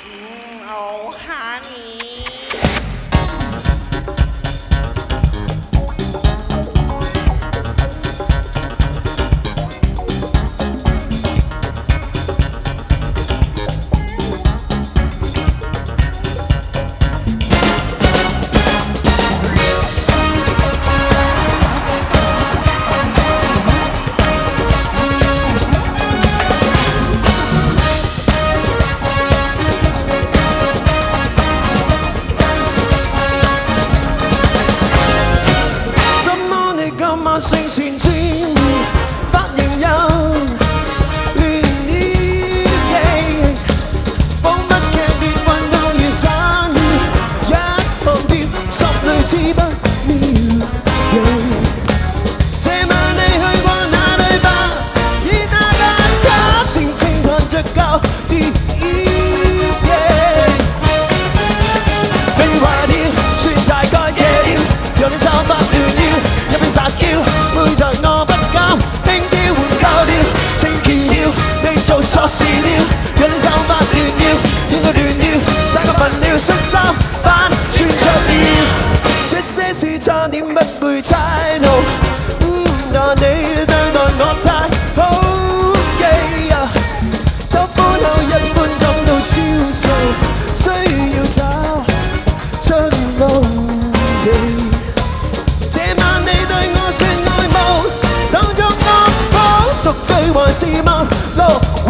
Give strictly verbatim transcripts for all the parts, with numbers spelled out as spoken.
嗯，好哈你。 性前轉，髮型又亂了，彷彿劇烈運動如散，一堂跳，心裏知不妙。這晚你去過哪裏吧？以那間他靜靜彈着舊碟，被壞了，說大概夜了，讓你手發亂了，一邊撒嬌。背着我不敢輕佻換夠了，清潔了，你做錯事了，讓你手發亂了，應該亂了，但我笨了，恤衫反穿着了，這些事差點不會猜到，嗯，但你對待我太好，yeah， 偷歡後一般感到焦躁，需要找出路。贖罪還是陌路，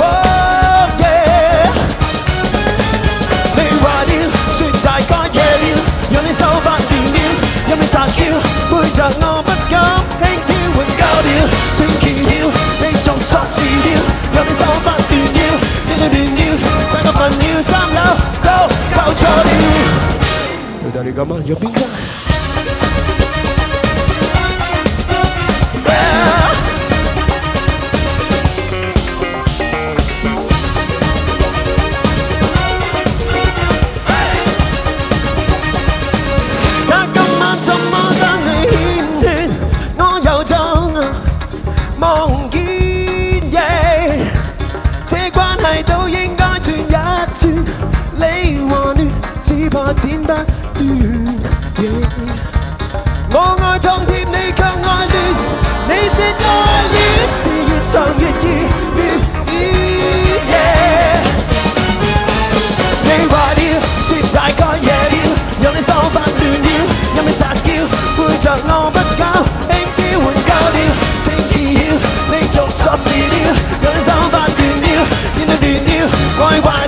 你壞了，說大家夜了，讓你手發亂了，一味撒嬌，背着我不敢輕佻換夠了，清潔了，你做錯事了，讓你手發亂了，應該亂了，但我笨了，三樓都搞錯了，對待你咁啊，有邊間？望見嘢，這關係都應該斷一斷，你和亂只怕剪不斷。我愛痛貼，你卻愛亂，你說愛戀是越長越熱，你壞了，說大概夜了，讓你手發亂了，一味撒嬌，背着我不敢輕佻換夠了。做錯事了，讓你手發亂了，見到亂了，愛壞。